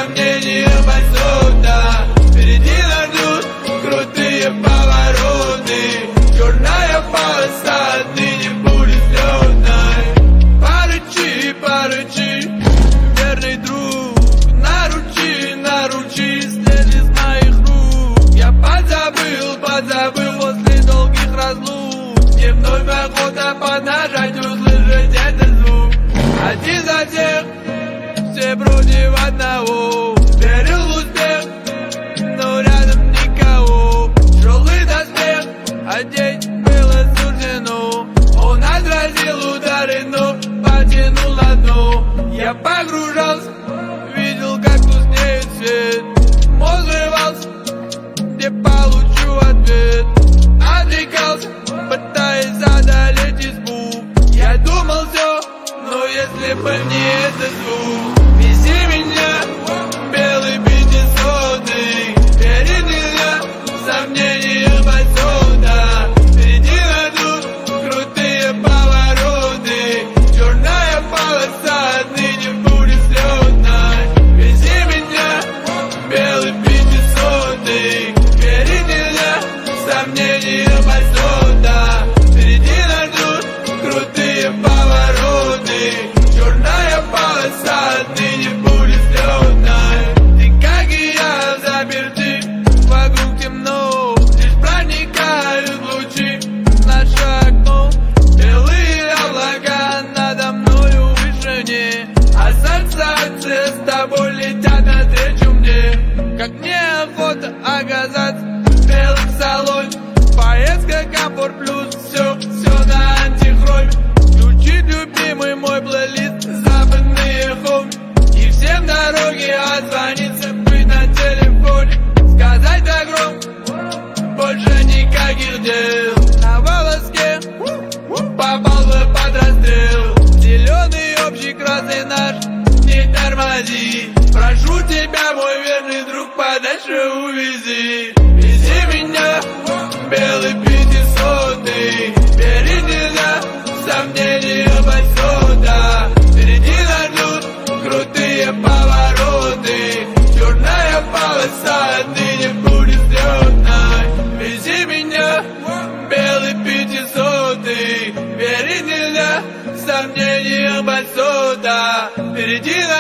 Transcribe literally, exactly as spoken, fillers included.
сомнениям отсюда. Впереди нас ждут крутые повороты, черная полоса отныне будет взлетной. Порычи, порычи, верный друг, наручи, наручи, след из моих рук. Я подзабыл, подзабыл после долгих разлук. Мне вновь охота поднажать, услышать этот звук. Один за всех, все против одного. Верил в успех, но рядом никого. Тяжелый доспех одеть было суждено. Он отразил удары, но потянул на дно. Я погружался, видел, как тускнеет свет. Мозг взрывался, где получу ответ. Отвлекался, пытаясь одолеть избу. Я думал все, но если бы не этот звук. Вези меня, белый пятисотый, верить нельзя, сомнения отсюда. Впереди найдут крутые повороты, черная полоса отныне будет взлетной. Вези меня, белый пятисотый, верить нельзя, сомнения отсюда. Впереди найдут крутые повороты, черная полоса отныне будет взлетной. Ты, как и я, заперти, вокруг темно, лишь проникают лучи в наше окно. Белые облака надо мною в вышине, ассоциации с тобой летят навстречу мне. Как неохота оказаться в белом салоне, поездка комфорт плюс, все, все на антихроме. Включить любимый мой плейлист, западные хоми, и всем дороги отзвониться, быть на телефоне. Сказать так громко, больше никаких дел. На волоске попал бы под расстрел. Зеленый общий красный наш, не тормози. Прошу тебя, мой верный друг, подальше увези. Вези меня, белый пятисотый, верить нельзя, сомнениям отсюда. Впереди нас ждут крутые повороты, черная полоса отныне будет взлетной. Вези меня, белый пятисотый, верить нельзя, сомнениям отсюда. Впереди нас